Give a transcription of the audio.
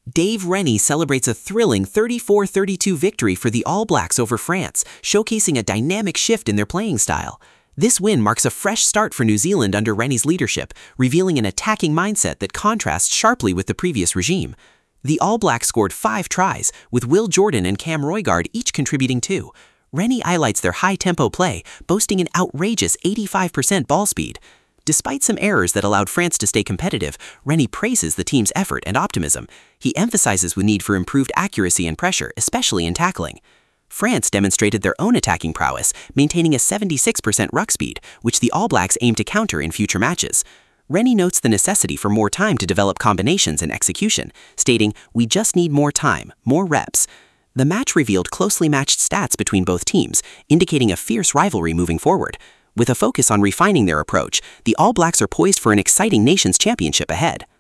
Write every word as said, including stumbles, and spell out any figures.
Dave Rennie celebrates a thrilling thirty-four thirty-two victory for the All Blacks over France, showcasing a dynamic shift in their playing style. This win marks a fresh start for New Zealand under Rennie's leadership, revealing an attacking mindset that contrasts sharply with the previous regime. The All Blacks scored five tries, with Will Jordan and Cam Roigard each contributing two. Rennie highlights their high-tempo play, boasting an outrageous eighty-five percent ball speed. Despite some errors that allowed France to stay competitive, Rennie praises the team's effort and optimism. He emphasizes the need for improved accuracy and pressure, especially in tackling. France demonstrated their own attacking prowess, maintaining a seventy-six percent ruck speed, which the All Blacks aim to counter in future matches. Rennie notes the necessity for more time to develop combinations and execution, stating, "We just need more time, more reps." The match revealed closely matched stats between both teams, indicating a fierce rivalry moving forward. With a focus on refining their approach, the All Blacks are poised for an exciting Nations Championship ahead.